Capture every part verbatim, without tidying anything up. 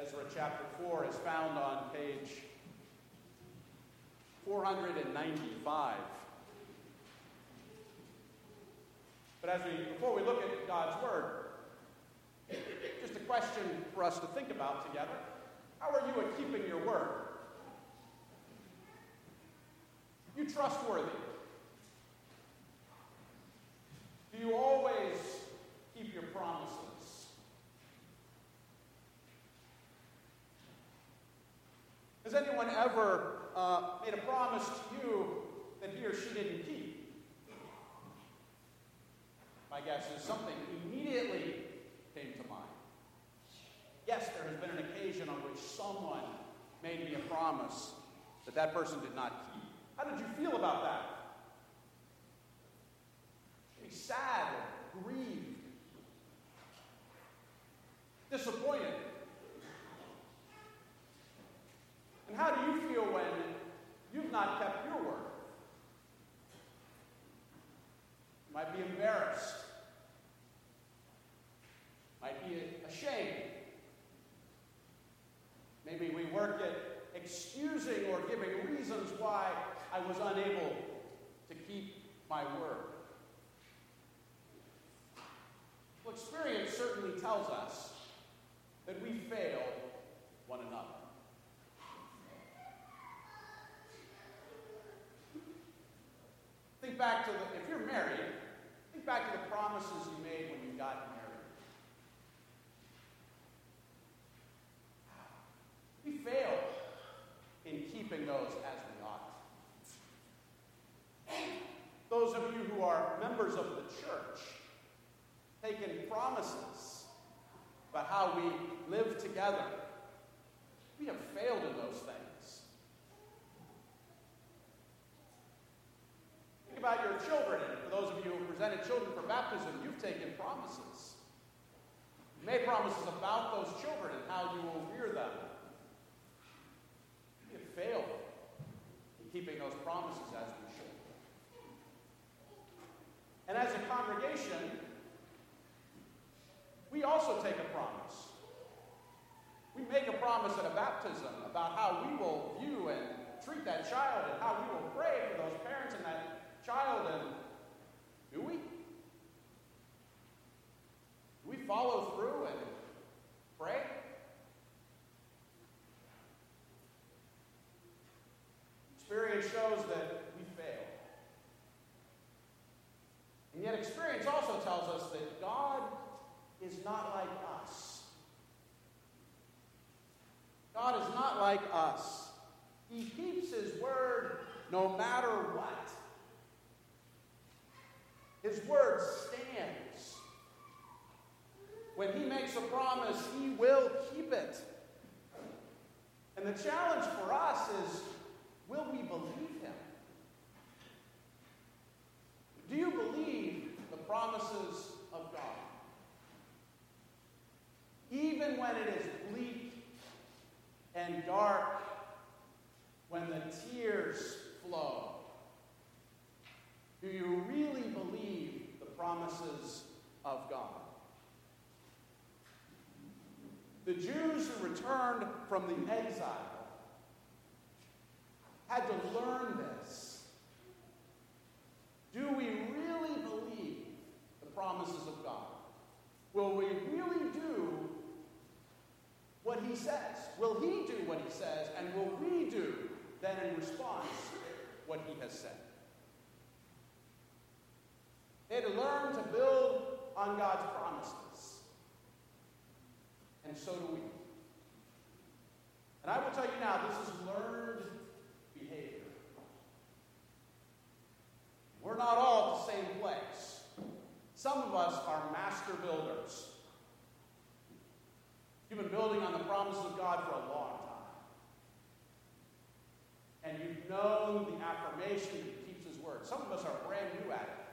Ezra chapter four is found on page four hundred ninety-five. But as we, before we look at God's Word, just a question for us to think about together. How are you at keeping your word? You trustworthy? Do you always keep your promises? Has anyone ever uh, made a promise to you that he or she didn't keep? My guess is something immediately came to mind. Yes, there has been an occasion on which someone made me a promise that that person did not keep. How did you feel about that? Maybe sad, or grieved, disappointed. And how do you feel when you've not kept your word? You might be embarrassed. Might be ashamed. Maybe we work at excusing or giving reasons why I was unable to keep my word. Well, experience certainly tells us that we fail one another. Think back to the, if you're married, think back to the promises you made when you got married. We fail in keeping those as we ought. Those of you who are members of the church, taken promises about how we live together. We have failed in those things. Think about your children, and for those of you who presented children for baptism, you've taken promises. You made promises about those children and how you will rear them. We have failed in keeping those promises as we should. And as a congregation, we also take a promise. We make a promise at a baptism about how we will view and treat that child and how we will pray for those parents and that child. And do we? Do we follow through and pray? Experience shows that we fail. And yet experience also tells us that God is not like us. God is not like us. He keeps his word no matter what. His word stands. When he makes a promise, he will keep it. And the challenge for us is, will we believe him? Do you believe the promises of God? Even when it is bleak and dark, when the tears flow, do you really believe the promises of God? The Jews who returned from the exile had to learn this. Do we really believe the promises of God? Will we really do what he says? Will he do what he says? And will we do then in response what he has said? They had to learn to build on God's promises. And so do we. And I will tell you now, this is learned behavior. We're not all at the same place. Some of us are master builders. You've been building on the promises of God for a long time. And you've known the affirmation that he keeps his word. Some of us are brand new at it.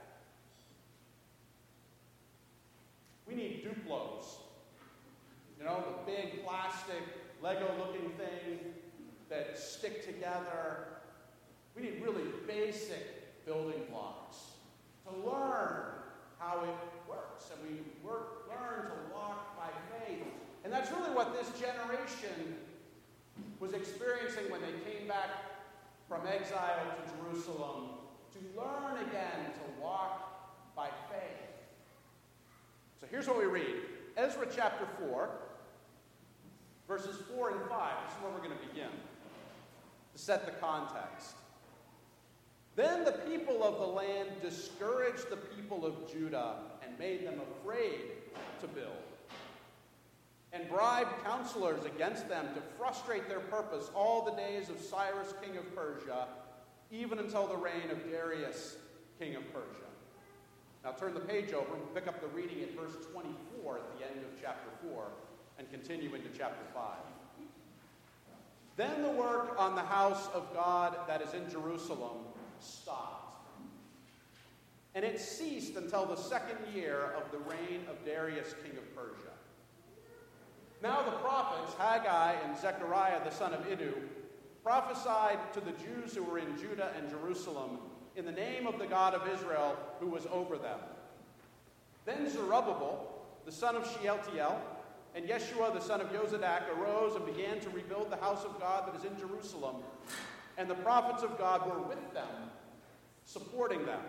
We need Duplos. You know, the big plastic Lego-looking thing that stick together. We need really basic building blocks to learn how it works. And we work, learn to walk by faith. And And that's really what this generation was experiencing when they came back from exile to Jerusalem, to learn again to walk by faith. So here's what we read. Ezra chapter four, verses four and five. This is where we're going to begin, to set the context. Then the people of the land discouraged the people of Judah and made them afraid to build, and bribed counselors against them to frustrate their purpose all the days of Cyrus, king of Persia, even until the reign of Darius, king of Persia. Now turn the page over and pick up the reading at verse twenty-four at the end of chapter four and continue into chapter five. Then the work on the house of God that is in Jerusalem stopped, and it ceased until the second year of the reign of Darius, king of Persia. Now the prophets, Haggai and Zechariah the son of Iddu, prophesied to the Jews who were in Judah and Jerusalem in the name of the God of Israel who was over them. Then Zerubbabel, the son of Shealtiel, and Yeshua the son of Jozadak arose and began to rebuild the house of God that is in Jerusalem, and the prophets of God were with them, supporting them.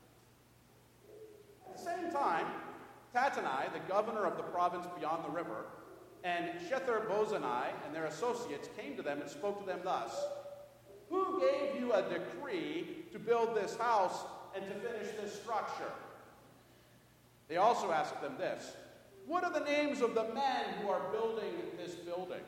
At the same time, Tattenai, the governor of the province beyond the river, and Shether-Bozenai and their associates came to them and spoke to them thus: Who gave you a decree to build this house and to finish this structure? They also asked them this: What are the names of the men who are building this building?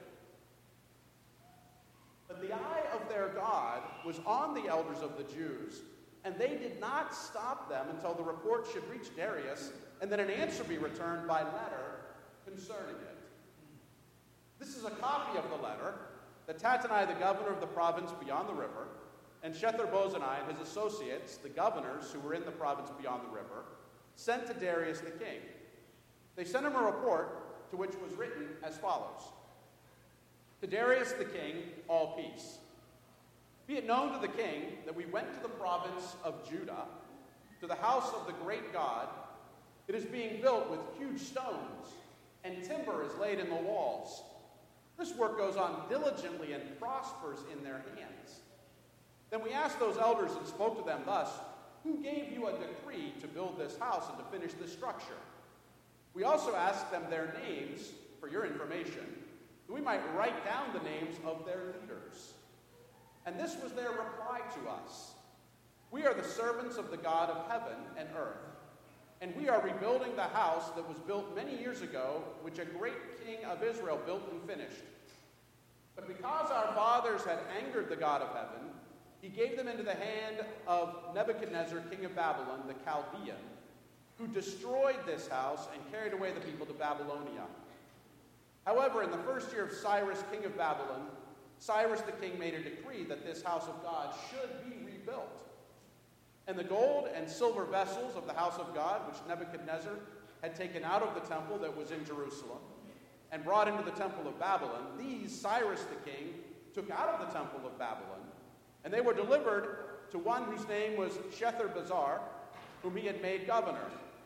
But the eye of their God was on the elders of the Jews, and they did not stop them until the report should reach Darius, and then an answer be returned by letter concerning it. This is a copy of the letter that Tattenai, the governor of the province beyond the river, and Shether-Bozenai and his associates, the governors who were in the province beyond the river, sent to Darius the king. They sent him a report to which was written as follows: To Darius the king, all peace. Be it known to the king that we went to the province of Judah, to the house of the great God. It is being built with huge stones, and timber is laid in the walls. This work goes on diligently and prospers in their hands. Then we asked those elders and spoke to them thus: Who gave you a decree to build this house and to finish this structure? We also asked them their names for your information, that we might write down the names of their leaders. And this was their reply to us: We are the servants of the God of heaven and earth, and we are rebuilding the house that was built many years ago, which a great king of Israel built and finished. But because our fathers had angered the God of heaven, he gave them into the hand of Nebuchadnezzar, king of Babylon, the Chaldean, who destroyed this house and carried away the people to Babylonia. However, in the first year of Cyrus, king of Babylon, Cyrus the king made a decree that this house of God should be rebuilt. And the gold and silver vessels of the house of God, which Nebuchadnezzar had taken out of the temple that was in Jerusalem and brought into the temple of Babylon, these Cyrus the king took out of the temple of Babylon, and they were delivered to one whose name was Shether-Bozer, whom he had made governor.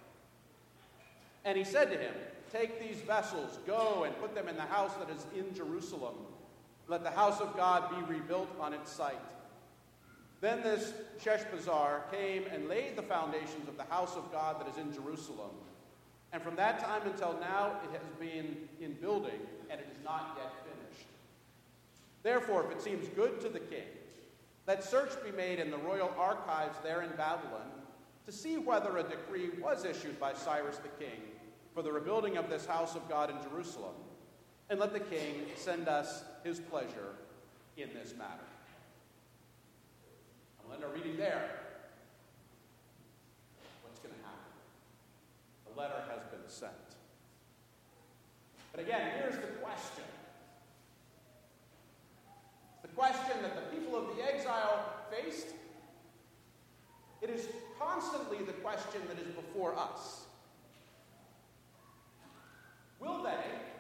And he said to him, Take these vessels, go and put them in the house that is in Jerusalem. Let the house of God be rebuilt on its site. Then this Sheshbazzar came and laid the foundations of the house of God that is in Jerusalem. And from that time until now, it has been in building, and it is not yet finished. Therefore, if it seems good to the king, let search be made in the royal archives there in Babylon to see whether a decree was issued by Cyrus the king for the rebuilding of this house of God in Jerusalem. And let the king send us his pleasure in this matter. I'm letting our reading there. What's going to happen? The letter has been sent. But again, here's the question. The question that the people of the exile faced. It is constantly the question that is before us. Will they,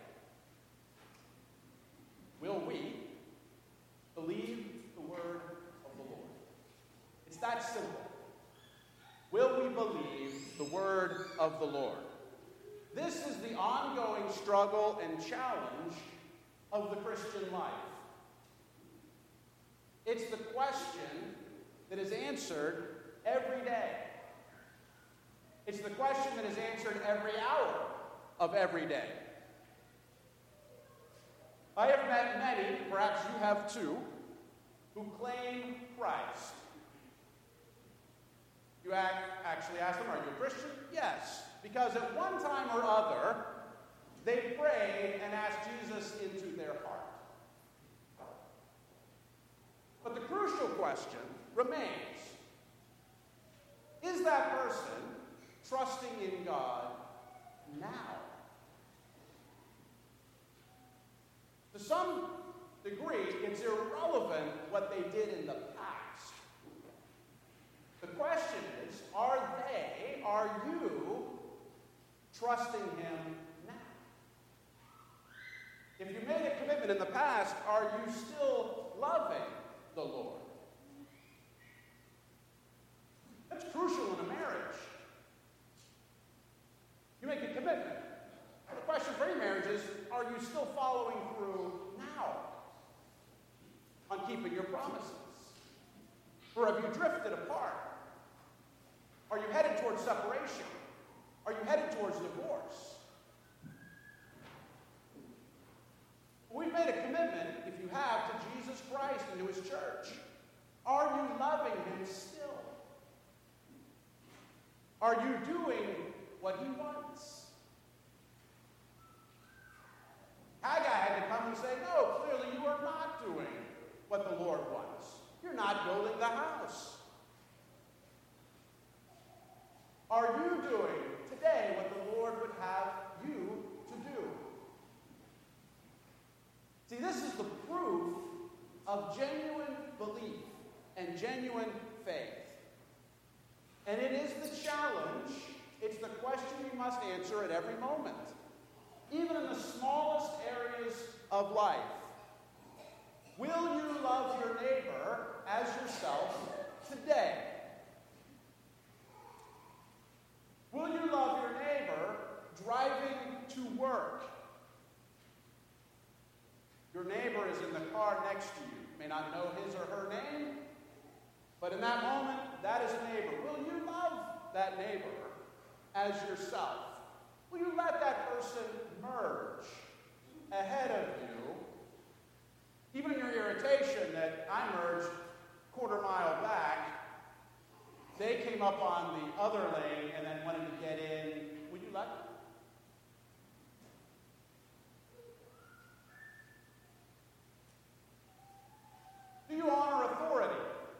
will we, believe the word of the Lord? It's that simple. Will we believe the word of the Lord? This is the ongoing struggle and challenge of the Christian life. It's the question that is answered every day. It's the question that is answered every hour of every day. I have met many, perhaps you have too, who claim Christ. You act, actually ask them, are you a Christian? Yes, because at one time or other, they prayed and asked Jesus into their heart. But the crucial question remains. Is that person trusting in God now? To some degree, it's irrelevant what they did in the past. The question is, are they, are you trusting Him now? If you made a commitment in the past, are you still loving the Lord? That's crucial in a marriage. You make a commitment. The question for any marriage is, are you still following through now on keeping your promises? Or have you drifted apart? Are you headed towards separation? Are you headed towards divorce? We've made a commitment, if you have, to Jesus Christ and to His church. Are you loving Him still? Are you doing what He wants? Haggai had to come and say, no, clearly you are not doing what the Lord wants. You're not building the house. Are you doing today what the Lord would have you to do? See, this is the proof of genuine belief and genuine faith. And it is the challenge, it's the question you must answer at every moment, even in the smallest areas of life. Will you love your neighbor as yourself today? Will you love your neighbor driving to work? Your neighbor is in the car next to you. You may not know his or her name, but in that moment, that is a neighbor. Will you love that neighbor as yourself? Will you let that person merge ahead of you? Even in your irritation that I merged a quarter mile back, they came up on the other lane and then wanted to get in. Will you let them? Do you honor authority?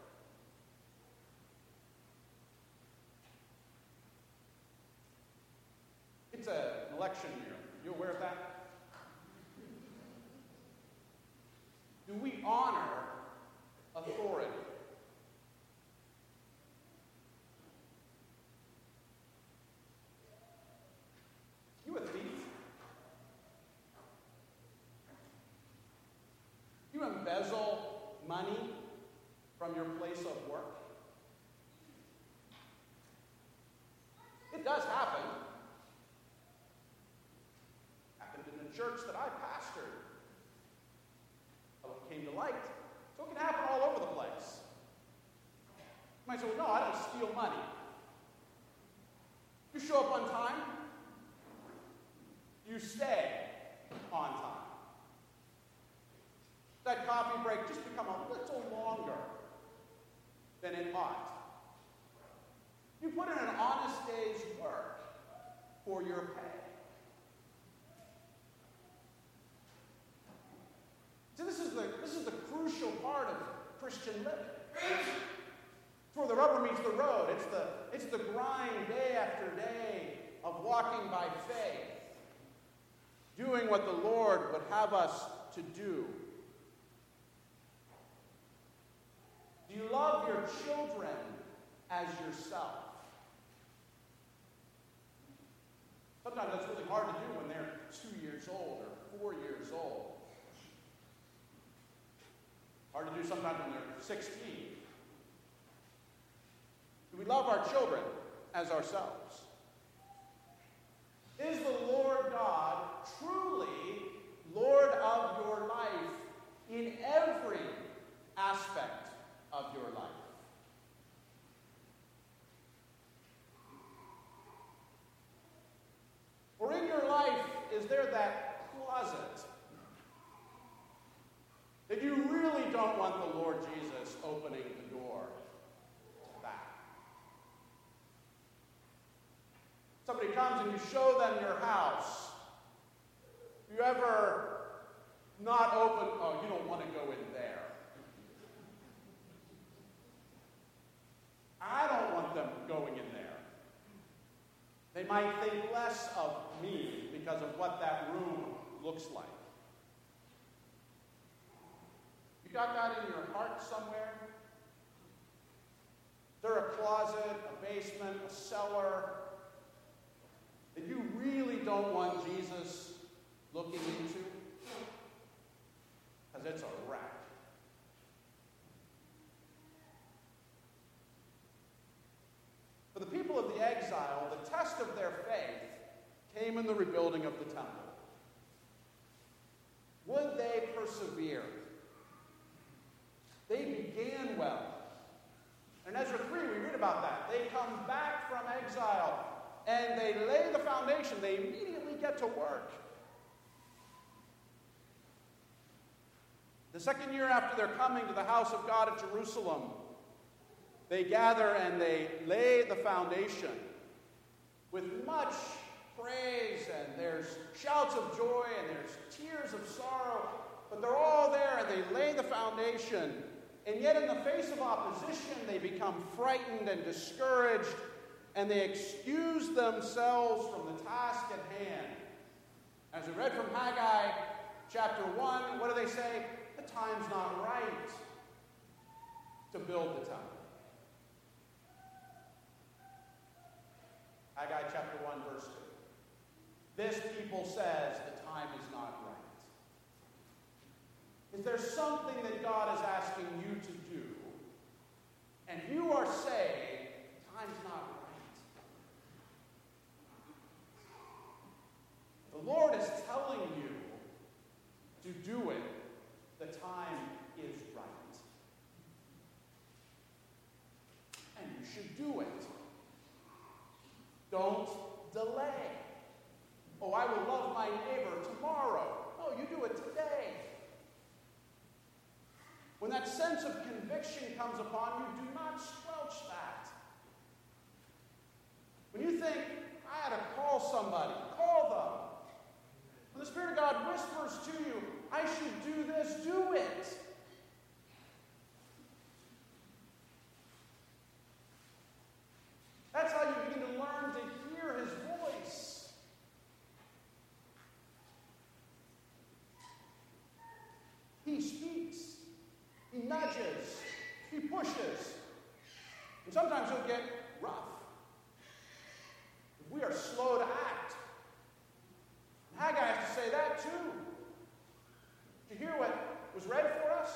It's an election year. Are you aware of that? Do we honor authority? You a thief? You embezzle money from your place of work? It does happen. Happened in the church that I pastored. Well, it came to light. So it can happen all over the place. You might say, well, no, I don't steal money. You show up on time. You stay on time. That coffee break just become a little longer than it ought. You put in an honest day's work for your pay. So this is the this is the crucial part of Christian living. It's where the rubber meets the road. It's the it's the grind day after day of walking by faith, doing what the Lord would have us to do. Do you love your children as yourself? Sometimes that's really hard to do when they're two years old or four years old. Hard to do sometimes when they're sixteen. Do we love our children as ourselves? Is the that closet that you really don't want the Lord Jesus opening the door to that. Somebody comes and you show them your house. You ever not open, oh, you don't want to go in there. I don't want them going in there. They might think less of me because of what that room looks like. You got that in your heart somewhere? Is there a closet, a basement, a cellar that you really don't want Jesus looking into? Because it's a wreck. For the people of the exile, the test of their faith came in the rebuilding of the temple. Would they persevere? They began well. In Ezra three, we read about that. They come back from exile, and they lay the foundation. They immediately get to work. The second year after their coming to the house of God at Jerusalem, they gather and they lay the foundation with much praise, and there's shouts of joy and there's tears of sorrow, but they're all there and they lay the foundation. And yet in the face of opposition, they become frightened and discouraged, and they excuse themselves from the task at hand. As we read from Haggai chapter one, what do they say? The time's not right to build the temple. Haggai chapter one, verse two. This people says the time is not right. Is there something that God is asking you to do, and you are saying, time's not right? The Lord is telling you to do it. The time is right. And you should do it. Don't delay. Oh, I will love my neighbor tomorrow. No, you do it today. When that sense of conviction comes upon you, do not squelch that. When you think, I had to call somebody, call them. When the Spirit of God whispers to you, I should do this, do it. That's how you begin to learn to hear His voice. He speaks. He nudges. He pushes. And sometimes He'll get rough. We are slow to act. Haggai has to say that too. Did you hear what was read for us?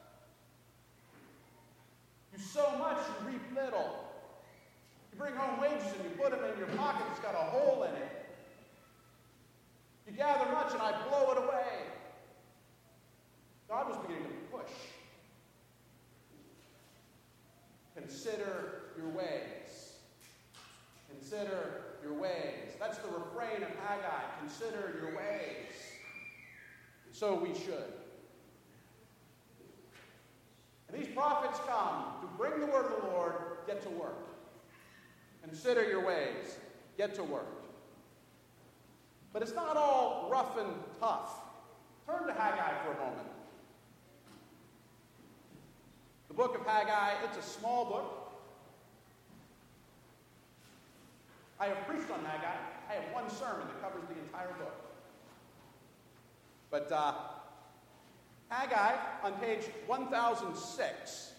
You sow much, you reap little. You bring home wages and you put them in your pocket that's got a hole in it. You gather much and I blow it away. God was beginning to push. Consider your ways. Consider your ways. That's the refrain of Haggai. Consider your ways. So we should. And these prophets come to bring the word of the Lord. Get to work. Consider your ways. Get to work. But it's not all rough and tough. Turn to Haggai for a moment. The book of Haggai, it's a small book. I have preached on Haggai. I have one sermon that covers the entire book. But uh, Haggai, on page one thousand six,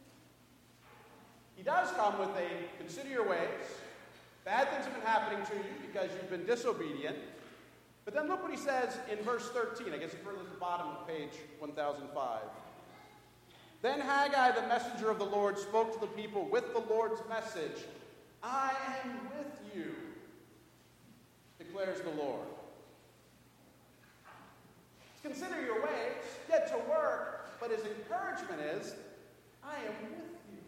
he does come with a consider your ways. Bad things have been happening to you because you've been disobedient. But then look what he says in verse thirteen. I guess it's further at the bottom of page one thousand five. Then Haggai, the messenger of the Lord, spoke to the people with the Lord's message. I am with you, declares the Lord. Consider your ways, get to work, but his encouragement is, I am with you.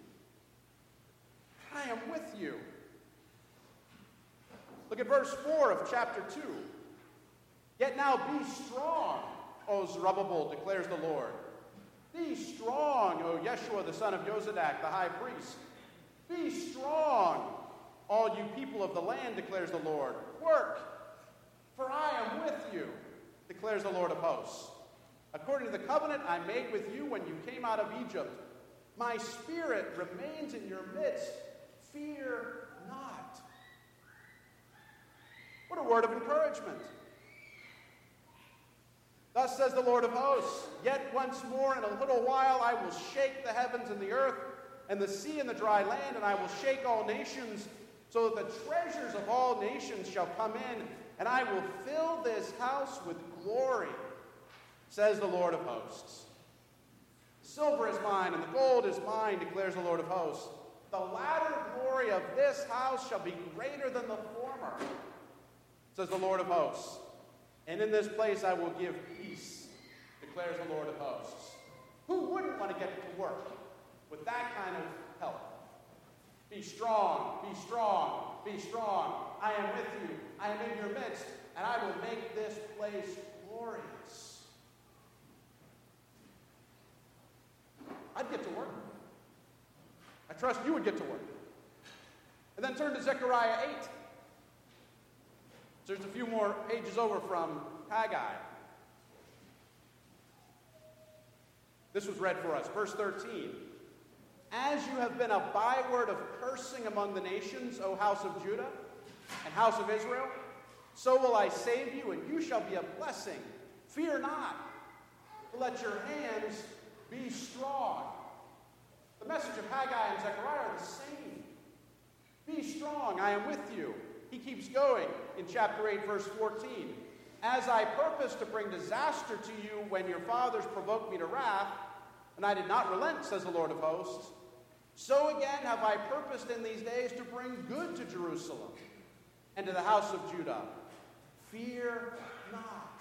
I am with you. Look at verse four of chapter two. Yet now be strong, O Zerubbabel, declares the Lord. Be strong, O Yeshua, the son of Yozadak, the high priest. Be strong, all you people of the land, declares the Lord. Work, for I am with you, declares the Lord of hosts. According to the covenant I made with you when you came out of Egypt, my spirit remains in your midst. Fear not. What a word of encouragement. Thus says the Lord of hosts, yet once more in a little while I will shake the heavens and the earth and the sea and the dry land, and I will shake all nations, so that the treasures of all nations shall come in, and I will fill this house with glory, says the Lord of hosts. The silver is mine, and the gold is mine, declares the Lord of hosts. The latter glory of this house shall be greater than the former, says the Lord of hosts. And in this place I will give peace, declares the Lord of hosts. Who wouldn't want to get to work with that kind of help? Be strong, be strong, be strong. I am with you. I am in your midst, and I will make this place glorious. I'd get to work. I trust you would get to work. And then turn to Zechariah eight. So there's a few more pages over from Haggai. This was read for us. Verse thirteen. As you have been a byword of cursing among the nations, O house of Judah and house of Israel, so will I save you, and you shall be a blessing. Fear not, but let your hands be strong. The message of Haggai and Zechariah are the same. Be strong, I am with you. He keeps going in chapter eight, verse fourteen. As I purposed to bring disaster to you when your fathers provoked me to wrath, and I did not relent, says the Lord of hosts, so again have I purposed in these days to bring good to Jerusalem and to the house of Judah. Fear not.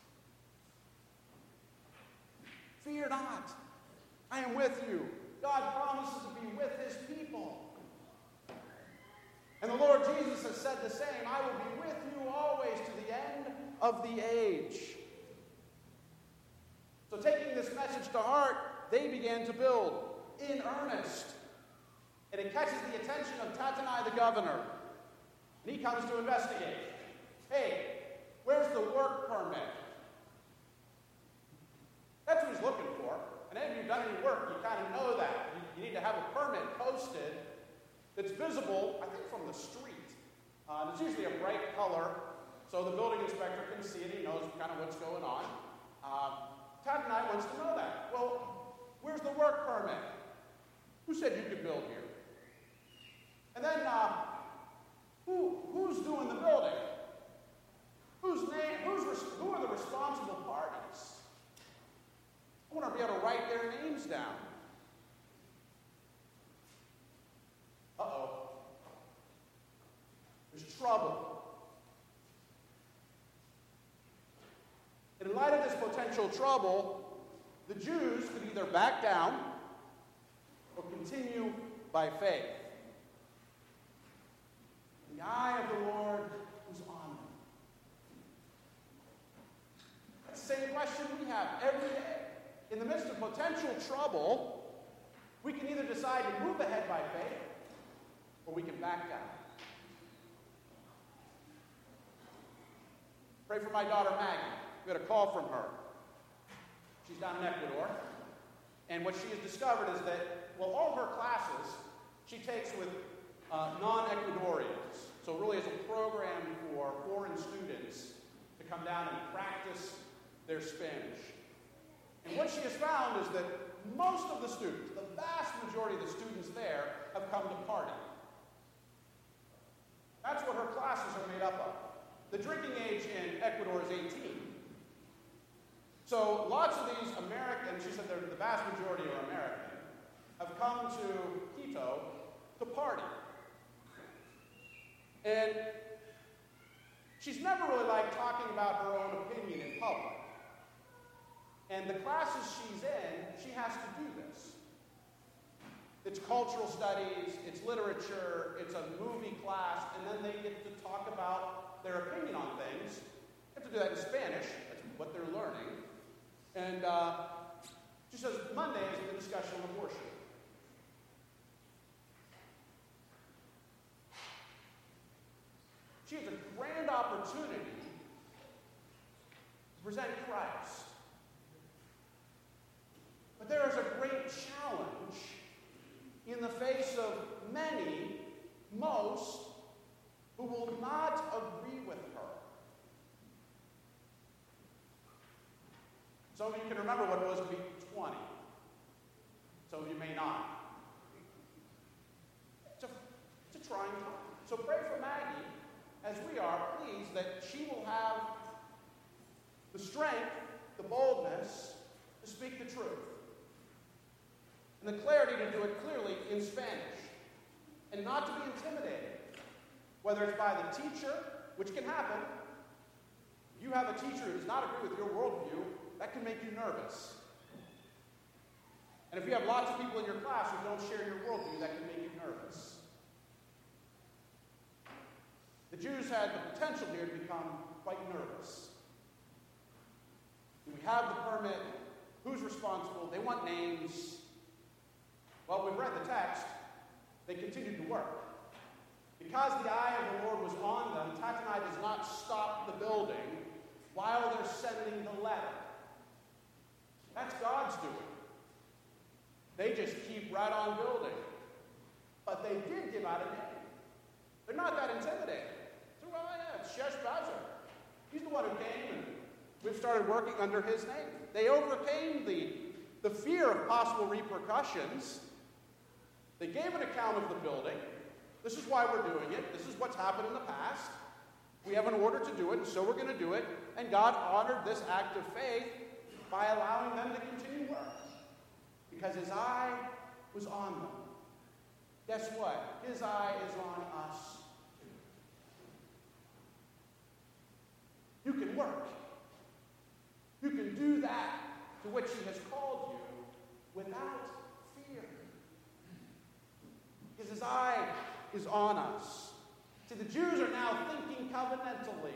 Fear not. I am with you. God promises to be with his people. And the Lord Jesus has said the same. I will be with you always to the end of the age. So taking this message to heart, they began to build in earnest. And it catches the attention of Tattenai the governor. And he comes to investigate. Hey, where's the work permit? That's what he's looking for. And if you've done any work, you kind of know that. You, you need to have a permit posted that's visible, I think, from the street. Uh, and it's usually a bright color, so the building inspector can see it. He knows kind of what's going on. Uh, Tattenai wants to know that. Well, where's the work permit? Who said you could build here? And then, uh, who, who's doing the building? Whose name? Who's res- who are the responsible parties? I want to be able to write their names down. Uh-oh. There's trouble. And in light of this potential trouble, the Jews could either back down or continue by faith. The eye of the Lord was on them. That's the same question we have every day. In the midst of potential trouble, we can either decide to move ahead by faith, or we can back down. Pray for my daughter Maggie. We had a call from her. She's down in Ecuador. And what she has discovered is that, well, all of her classes she takes with uh, non-Ecuadorians. So really it's a program for foreign students to come down and practice their Spanish. And what she has found is that most of the students, the vast majority of the students there, have come to party. That's what her classes are made up of. The drinking age in Ecuador is eighteen. So lots of these American, she said the vast majority are American, have come to Quito to party. And she's never really liked talking about her own opinion in public. And the classes she's in, she has to do this. It's cultural studies, it's literature, it's a movie class, and then they get to talk about their opinion on things. They have She'll do that in Spanish. That's what they're learning. And uh, she says Monday is the discussion on abortion. She has a grand opportunity to present Christ. But there is a great challenge in the face of many, most, who will not agree with her. Some of you can remember what it was to be twenty. Some of you may not. It's a, it's a trying time. So pray for Maggie, as we are, please, that she will have the strength, the boldness to speak the truth. And the clarity to do it clearly in Spanish. And not to be intimidated. Whether it's by the teacher, which can happen. If you have a teacher who does not agree with your worldview, that can make you nervous. And if you have lots of people in your class who don't share your worldview, that can make you nervous. The Jews had the potential here to become quite nervous. Do we have the permit? Who's responsible? They want names. Well, we've read the text. They continued to work. Because the eye of the Lord was on them, Tattenai does not stop the building while they're sending the letter. That's God's doing. They just keep right on building. But they did give out a name. They're not that intimidating. So, well, yeah, it's Sheshbazzar. He's the one who came, and we've started working under his name. They overcame the, the fear of possible repercussions. They gave an account of the building. This is why we're doing it. This is what's happened in the past. We have an order to do it, and so we're going to do it. And God honored this act of faith by allowing them to continue work. Because his eye was on them. Guess what? His eye is on us. You can work. You can do that to which he has called you without fear. Because his eye is on us. See, the Jews are now thinking covenantally.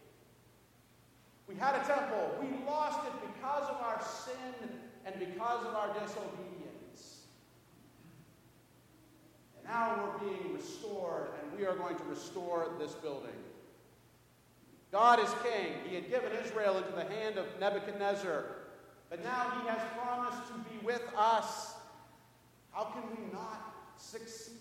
We had a temple. We lost it because of our sin and because of our disobedience. And now we're being restored, and we are going to restore this building. God is king. He had given Israel into the hand of Nebuchadnezzar, but now he has promised to be with us. How can we not succeed?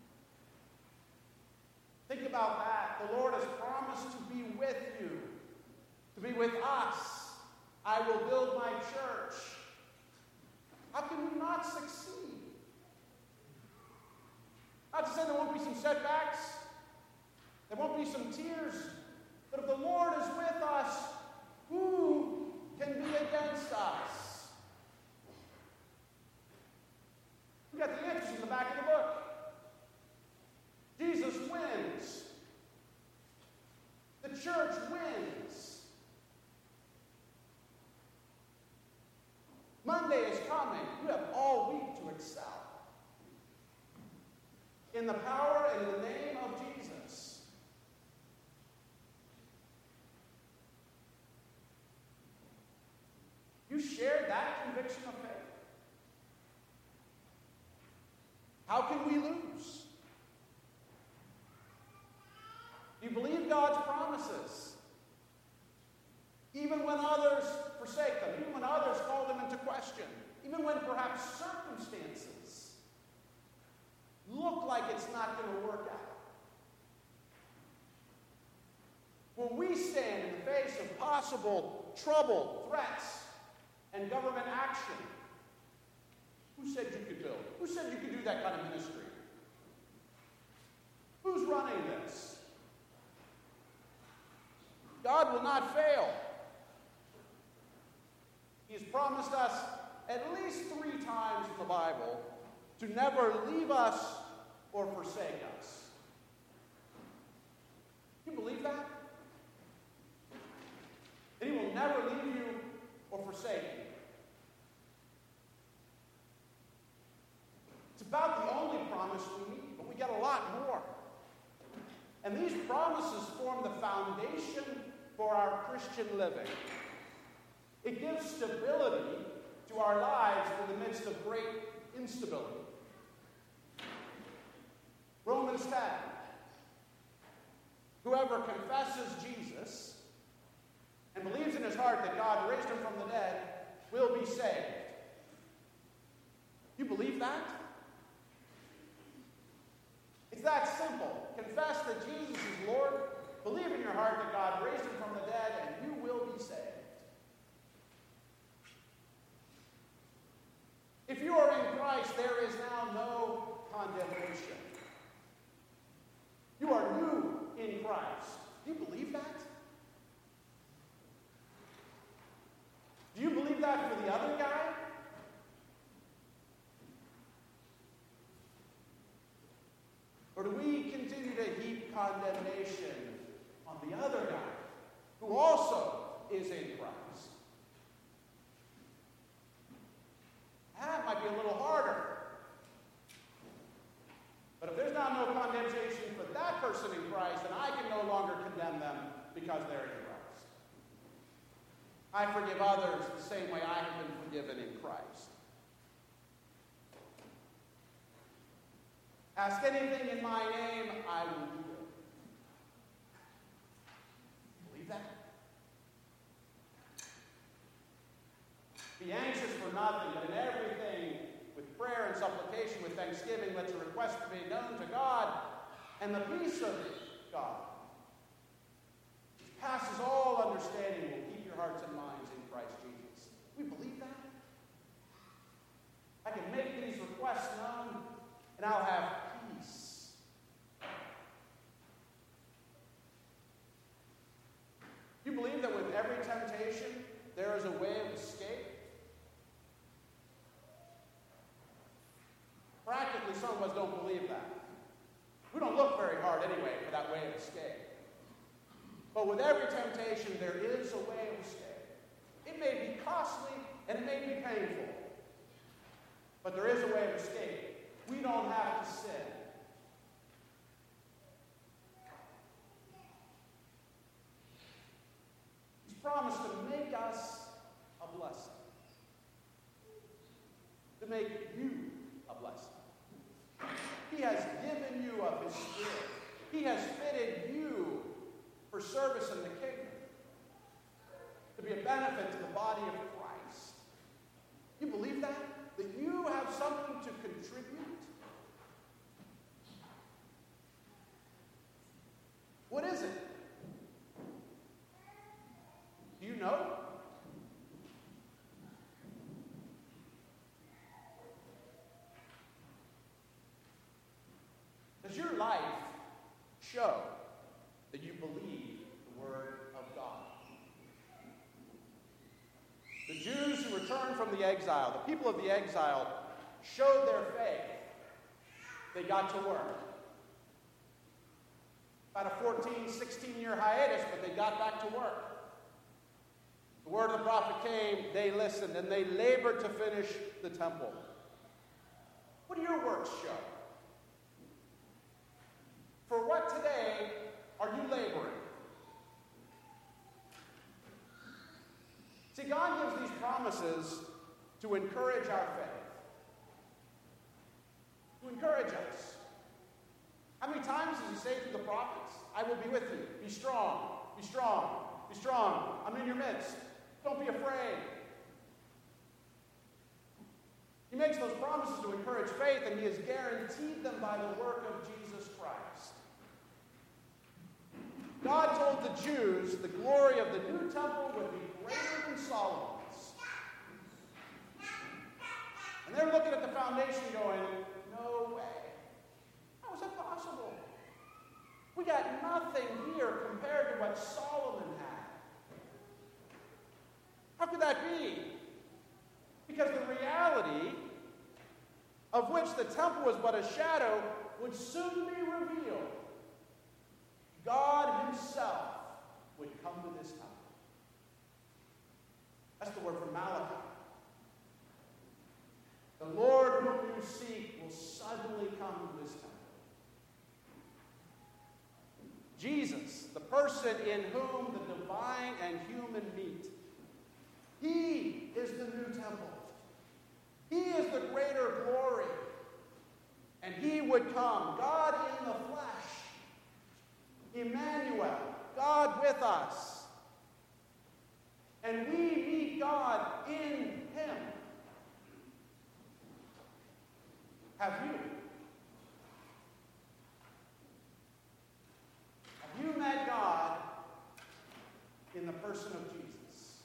Think about that. The Lord has promised to be with you, to be with us. I will build my church. How can we not succeed? Not to say there won't be some setbacks, there won't be some tears, but if the Lord is with us, who can be against us? We got the answers in the back of the book. Jesus wins. The church wins. Monday is coming. You have all week to excel. In the power and in the name of Jesus. You shared that conviction of faith. How can we lose? Do you believe God's promises? Even when others forsake them, even when others call them into question, even when perhaps circumstances look like it's not going to work out. When we stand in the face of possible trouble, threats, and government action, who said you could build? Who said you could do that kind of ministry? Who's running this? God will not fail. He has promised us at least three times in the Bible to never leave us or forsake us. You believe that? That he will never leave you or forsake you. It's about the only promise we need, but we get a lot more. And these promises form the foundation for our Christian living. It gives stability to our lives in the midst of great instability. Romans ten. Whoever confesses Jesus and believes in his heart that God raised him from the dead will be saved. You believe that? It's that simple. Confess that Jesus is Lord. Believe in your heart that God raised him from the dead, and you will be saved. If you are in Christ, there is now no condemnation. You are new in Christ. Do you believe that? Do you believe that for the other guy? Or do we continue to heap condemnation on the other guy who also is in Christ? That might be a little harder. But if there's now no condemnation for that person in Christ, then I can no longer condemn them because they're in Christ. I forgive others the same way I have been forgiven in Christ. Ask anything in my name, I will do it. Believe that? Be anxious for nothing, but in everything, with prayer and supplication, with thanksgiving, let your requests be known to God, and the peace of God, which passes all understanding, will keep your hearts and minds in Christ Jesus. We believe that? I can make these requests known, and I'll have peace. You believe that with every temptation, there is a way of escape? Practically, some of us don't believe that. We don't look very hard anyway for that way of escape. But with every temptation, there is a way of escape. It may be costly and it may be painful, but there is a way of escape. We don't have to sin. He's promised to make us a blessing, to make you a blessing. He has given you of his Spirit. He has fitted you for service in the kingdom, to be a benefit to the body of Christ. You believe that? That you have something to contribute? What is it? Do you know? Does your life show that you believe the Word of God? The Jews who returned from the exile, the people of the exile, showed their faith. They got to work. About a fourteen, sixteen-year hiatus, but they got back to work. The word of the prophet came, they listened, and they labored to finish the temple. What do your works show? For what today are you laboring? See, God gives these promises to encourage our faith. To encourage us. How many times does he say to the prophets, I will be with you. Be strong. Be strong. Be strong. I'm in your midst. Don't be afraid. He makes those promises to encourage faith, and he has guaranteed them by the work of Jesus Christ. God told the Jews the glory of the new temple would be greater than Solomon's. And they're looking at the foundation going, no way. How is that possible? We got nothing here compared to what Solomon had. How could that be? Because the reality of which the temple was but a shadow would soon be revealed. God himself would come to this temple. That's the word from Malachi. The Lord whom you seek will suddenly come to this temple. Jesus, the person person in whom the divine and human meet. He is the new temple. He is the greater glory. And he would come, God in the flesh, Emmanuel, God with us. And we meet God in him. Have you? Have you met God in the person of Jesus?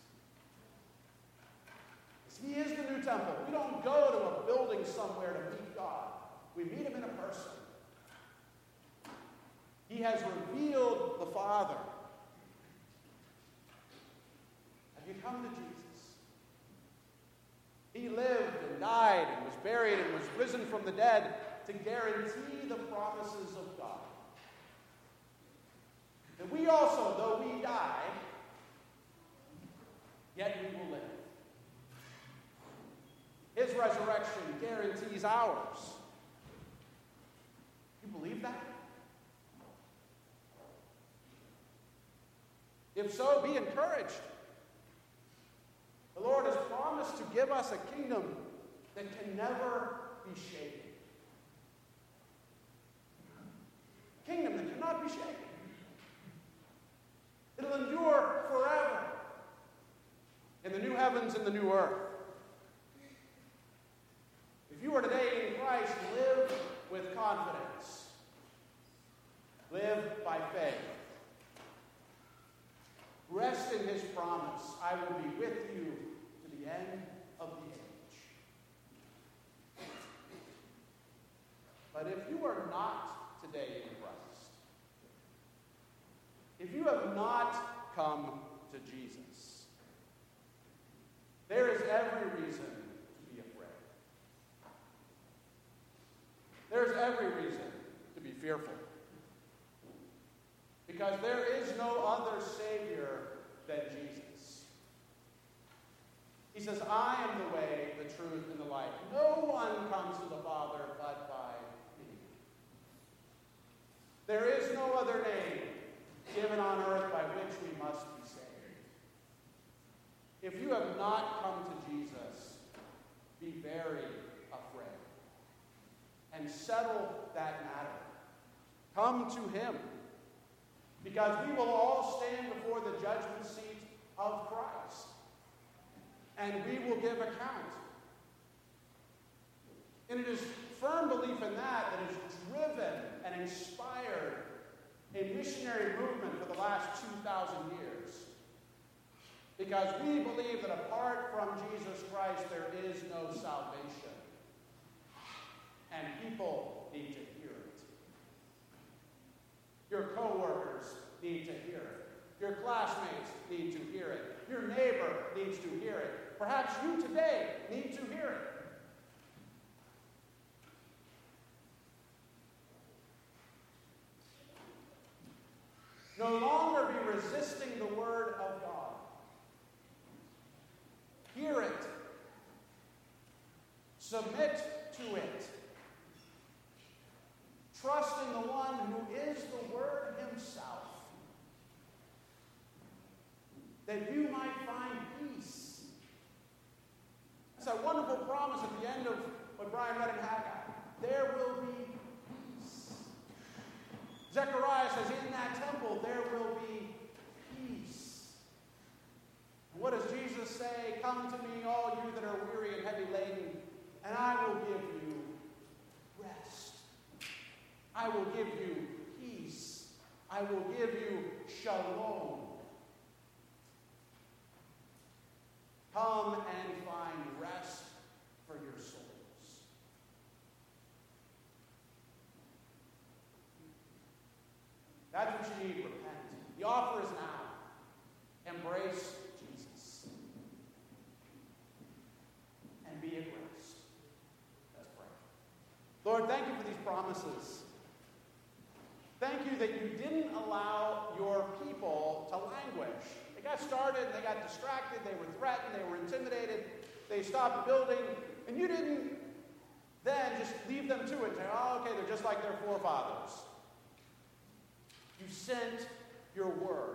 He is the new temple. We don't go to a building somewhere to meet God. We meet him in a person. He has revealed the Father. Have you come to Jesus? He lived and died and was buried and was risen from the dead to guarantee the promises of God. And we also, though we die, yet we will live. His resurrection guarantees ours. You believe that? If so, be encouraged. The Lord has promised to give us a kingdom that can never be shaken. A kingdom that cannot be shaken. It'll endure forever in the new heavens and the new earth. If you are today in Christ, live with confidence. Live by faith. Rest in his promise. I will be with you to the end of the age. But if you are not today in Christ, if you have not come to Jesus, there is every reason to be afraid. There's every reason to be fearful. Because there is no other Savior than Jesus. He says, I am the way, the truth, and the life. No one comes to the Father but by me. There is no other name given on earth by which we must be saved. If you have not come to Jesus, be very afraid. And settle that matter. Come to him. Because we will all stand before the judgment seat of Christ. And we will give account. And it is firm belief in that that has driven and inspired a missionary movement for the last two thousand years. Because we believe that apart from Jesus Christ, there is no salvation. And people need to hear it. Your co-workers need to hear it. Your classmates need to hear it. Your neighbor needs to hear it. Perhaps you today need to hear it. No longer be resisting the word of God. Hear it. Submit to it. Trust in the one who is the Word himself, that you might find peace. That's a wonderful promise at the end of what Brian read in Haggai. There will be peace. Zechariah says, in that temple there will be peace. And what does Jesus say? Come to me, all you that are weary and heavy laden, and I will give you rest. I will give you peace. I will give you shalom. Come and find rest for your souls. That's what you need, repent. The offer is now. Embrace Jesus. And be at rest. Let's pray. Lord, thank you for these promises. Thank you that you didn't allow your people to languish. They got started, they got distracted, they were threatened, they were intimidated, they stopped building, and you didn't then just leave them to it and say, oh, okay, they're just like their forefathers. You sent your word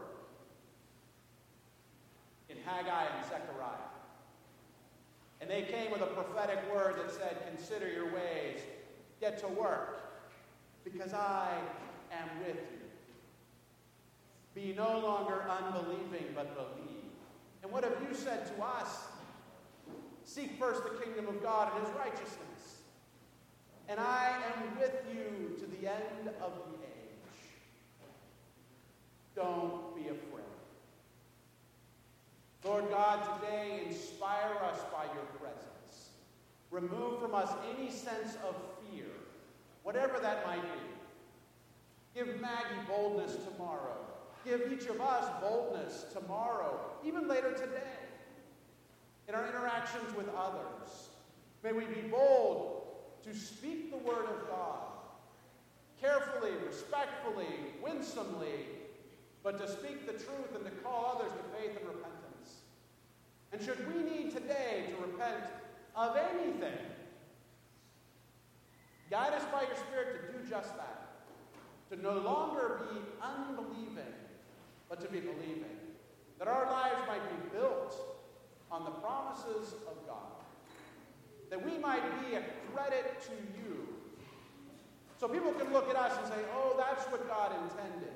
in Haggai and Zechariah. And they came with a prophetic word that said, consider your ways, get to work, because I am with you. Be no longer unbelieving, but believe. And what have you said to us? Seek first the kingdom of God and his righteousness. And I am with you to the end of the age. Don't be afraid. Lord God, today inspire us by your presence. Remove from us any sense of fear, whatever that might be. Give Maggie boldness tomorrow. Give each of us boldness tomorrow, even later today, in our interactions with others. May we be bold to speak the word of God, carefully, respectfully, winsomely, but to speak the truth and to call others to faith and repentance. And should we need today to repent of anything, guide us by your Spirit to do just that, to no longer be unbelieving, but to be believing, that our lives might be built on the promises of God, that we might be a credit to you, so people can look at us and say, oh, that's what God intended.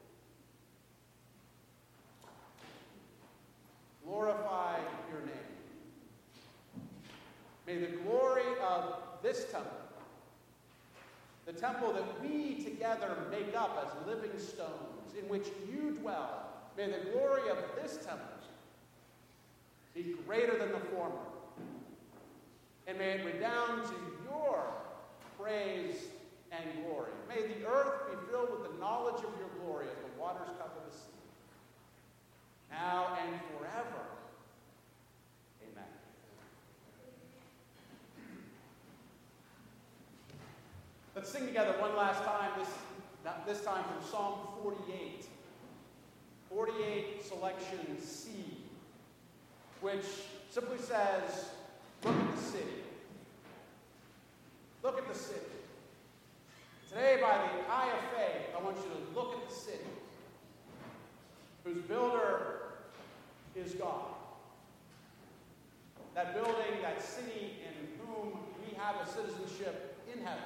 Glorify your name. May the glory of this temple, the temple that we together make up as living stones, in which you dwell, may the glory of this temple be greater than the former. And may it redound to your praise and glory. May the earth be filled with the knowledge of your glory as the waters cover the sea, now and forever. Amen. Let's sing together one last time, this, this time from Psalm forty-eight. forty-eight selection C, which simply says, look at the city. Look at the city. Today, by the eye of faith, I want you to look at the city, whose builder is God. That building, that city in whom we have a citizenship in heaven.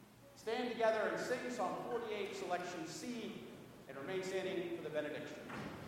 Stand together and sing Psalm forty-eight, selection C, and remain standing for the benediction.